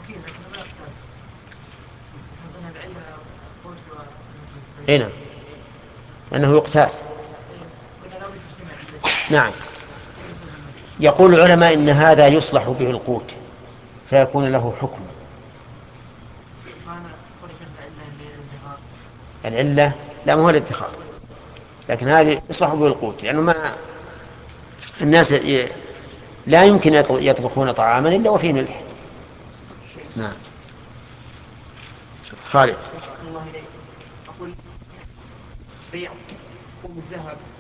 هنا أنه يقتات. نعم. يقول العلماء إن هذا يصلح به القوت فيكون له حكم. العلة لا، ما هو الادخار، لكن هذه يصلح به القوت لأنه ما الناس لا يمكن يطبخون طعاما إلا وفيه ملح. نعم. خالد. أقول بيع بالذهب